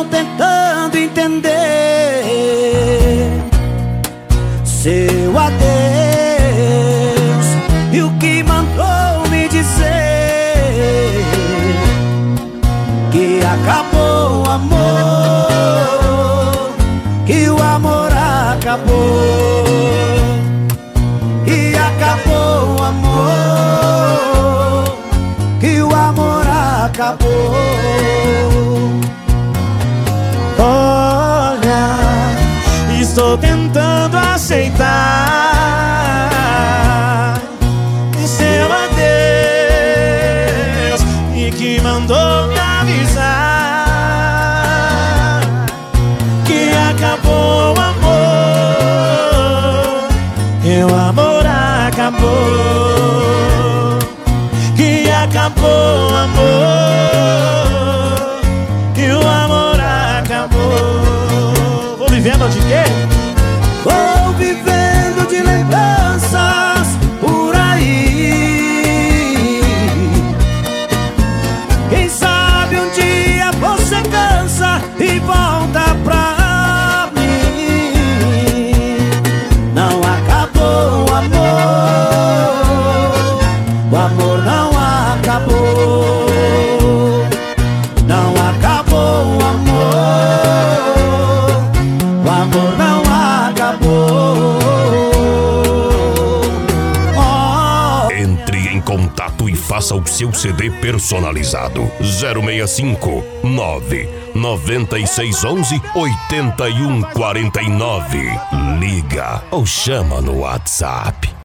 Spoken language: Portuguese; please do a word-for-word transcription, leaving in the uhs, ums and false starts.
tentando entender seu adeus e o que mandou me dizer que acabou o amor, que o amor acabou, e acabou o amor, que o amor acabou. Olha, estou tentando aceitar seu adeus e que mandou me avisar que acabou o amor, que o amor acabou, que acabou o amor, que o amor acabou. Vou vivendo de quê? Vou vivendo de lembranças por aí. Quem sabe um dia você cansa e volta pra mim. Não acabou o amor, o amor não acabou. Não acabou o amor, o amor não acabou. Oh. Entre em contato e faça o seu C D personalizado. zero seis cinco nove nove seis um um oito um quatro nove. Liga ou chama no WhatsApp.